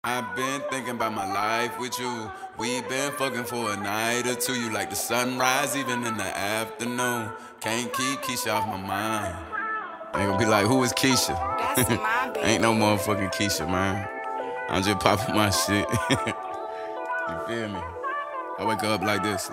I've been thinking about my life with you. We've been fucking for a night or two. You like the sunrise even in the afternoon. Can't keep Keisha off my mind. Ain't gonna be like, who is Keisha? That's my baby. Ain't no motherfucking Keisha, man. I'm just popping my shit. You feel me? I wake up like this.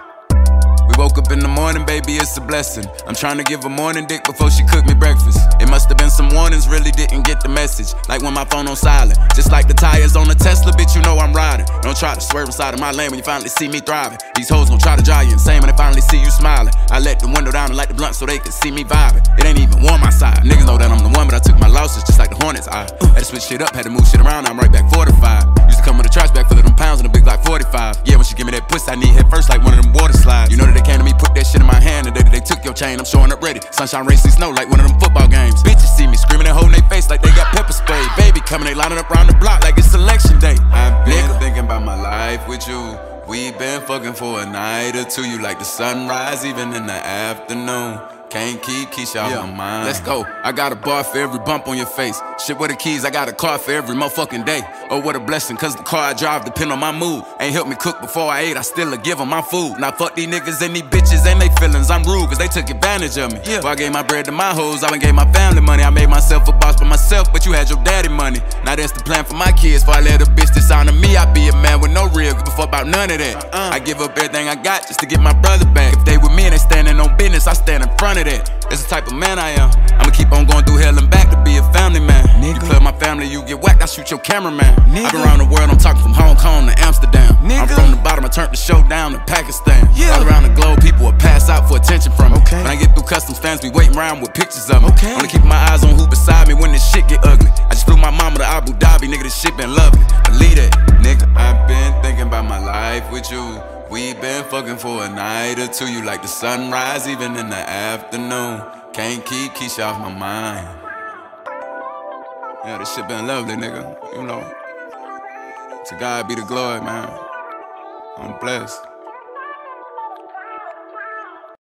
We woke up in the morning, baby, it's a blessing. I'm trying to give her morning dick before she cooked me breakfast. It must have been some warnings, really didn't get the message. Like when my phone on silent. Just like the tires on a Tesla, bitch, you know I'm riding. Don't try to swerve inside of my lane when you finally see me thriving. These hoes gon' try to drive you insane when they finally see you smiling. I let the window down and light the blunt so they can see me vibing. It ain't even warm outside. Niggas know that I'm the one, but I took my losses just like the Hornets. I had to switch shit up, had to move shit around, now I'm right back fortified. Used to come with a trash bag full of them pounds and a big like 45. Yeah, when she give me that pussy, I need head first like one of them water slides. You know that they came to me, put that shit in my hand, and they took your chain, I'm showing up ready. Sunshine, rain, see snow like one of them football games. Bitches see me screaming and holding their face like they got pepper spray. Baby coming, they lining up around the block like it's election day. I've been thinking about my life with you. We been fucking for a night or two. You like the sunrise even in the afternoon. Can't keep Keisha off my mind. Let's go. I got a bar for every bump on your face. Shit with the keys, I got a car for every motherfucking day. Oh, what a blessing, cause the car I drive depend on my mood. Ain't helped me cook before I ate, I still give them my food. Now fuck these niggas and these bitches and they feelings. I'm rude cause they took advantage of me. Before I gave my bread to my hoes, I been gave my family money. I made myself a boss by myself, but you had your daddy money. Now that's the plan for my kids. Before I let a bitch dishonor me, I be a man with no real. Give a fuck about none of that. I give up everything I got just to get my brother back. If they with me and they standing on business, I stand in front of that. That's the type of man I am. I'ma keep on going through hell and back to be a family man. Nigga. You plug my family, you get whacked, I shoot your cameraman. Nigga. I been around the world, I'm talking from Hong Kong to Amsterdam. Nigga. I'm from the bottom, I turned the show down to Pakistan. All around the globe, people will pass out for attention from me. When I get through customs, fans be waiting around with pictures of me. Only keep my eyes on who beside me when this shit get ugly. I just flew my mama to Abu Dhabi, nigga, this shit been lovely. Believe that, nigga. I've been thinking about my life with you. We been fucking for a night or two. You like the sunrise even in the afternoon. Can't keep Keisha off my mind. Yeah, this shit been lovely, nigga. You know. To God be the glory, man. I'm blessed.